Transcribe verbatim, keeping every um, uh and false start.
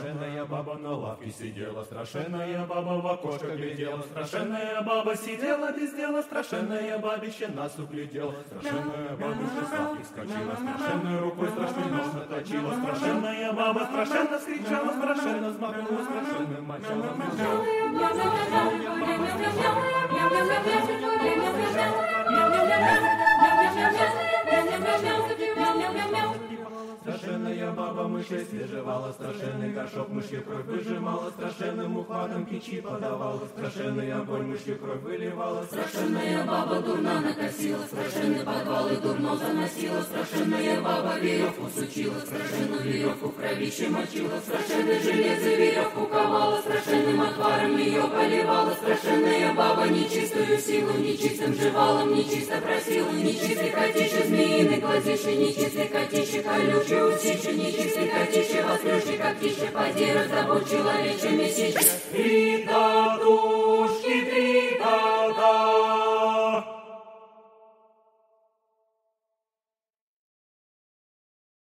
Страшенная баба на лавке сидела, страшенная баба в окошко глядела, страшенная баба сидела без дела, страшенная бабище нас углядела, страшенная бабушка с лавки скочила, страшенной рукой страшный нож наточила, страшенная баба страшенно скричала, страшенно взмахнула, страшенным мочалом мычала. Страшенная баба мышей свежевала, страшенный горшок мышью кровь выжимала, страшенным ухватом кичи подавала, страшенный огонь мышью кровь выливала, страшенная баба дурна накосила, страшенный подвал и дурно заносила, страшенная баба веревку сучила, страшенную веревку в кровище мочила, страшенной железо веревку ковала, страшенным отваром ее поливала, страшенная баба нечистую силу, нечистым жевалом нечисто просила, нечистый котище змеиный глазище, нечистый котище колючий усище, нечистый котище вострющий когтище, поди раздобудь человече месище.